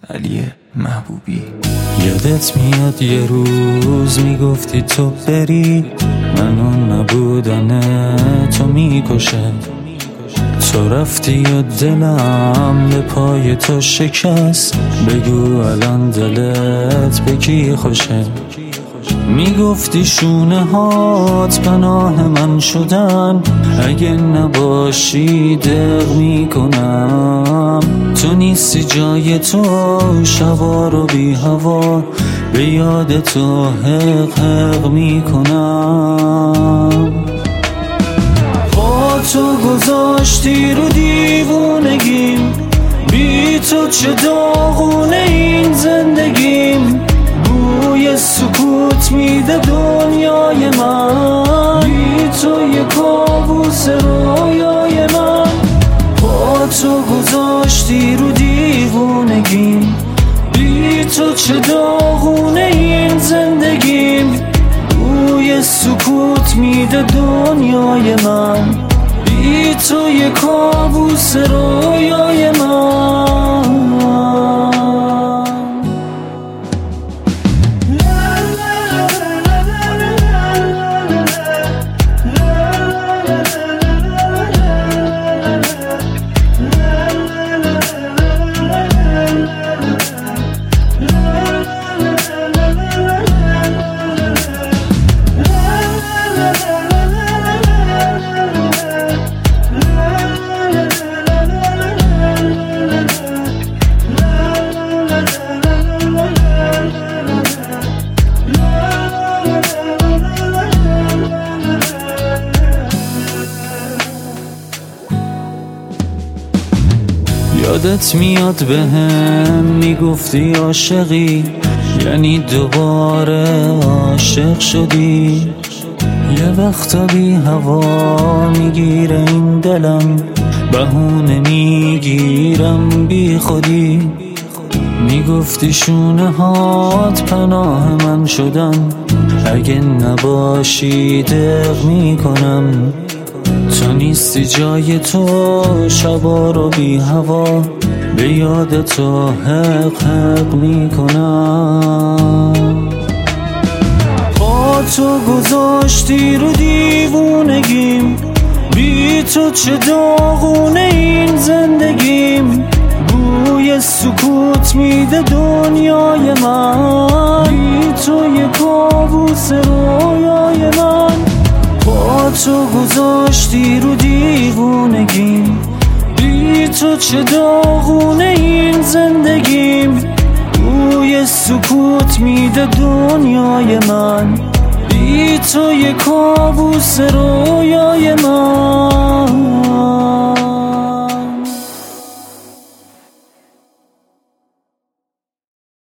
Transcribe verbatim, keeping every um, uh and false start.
علی محبوبی. یادت میاد یه روز میگفتی تو بری، منو نبودن تو میکشه. تو رفتی و دلم به پای تو شکست، بگو الان دلت به کی خوشه. میگفتی شونه هات پناه من شدن، اگه نباشی دق میکنم. تو نیستی جای تو شبا رو بی هوا، به یاد تو حق حق میکنم. با تو گذاشتی رو دیوونگیم، بی تو چه داغونه این زندگیم. بوی سکوت میده دنیای من، بی تو یه کابوس رویای من. با تو گذاشتی رو دیوونگیم، بی تو چه داغونه این زندگیم. بوی سکوت میده دنیای من، بی تو یه کابوس رویای من. یادت میاد به هم میگفتی عاشقی، یعنی دوباره عاشق شدی. یه وقتا بی هوا میگیره این دلم، بهونه میگیرم بی خودی. میگفتی شونه هات پناه من شدن، اگه نباشی دق میکنم. تو نیستی جای تو شبا رو بی هوا، به یاد تو حق حق میکنم. با تو گذاشتی رو دیوونگیم، بی تو چه داغونه این زندگیم. بوی سکوت میده دنیای من، بی تو یه کابوس رویای من. با تو گذاشتی رو دیوونگیم، بی تو چه داغونه این زندگیم. بوی سکوت میده دنیای من، بی تو یه کابوس رو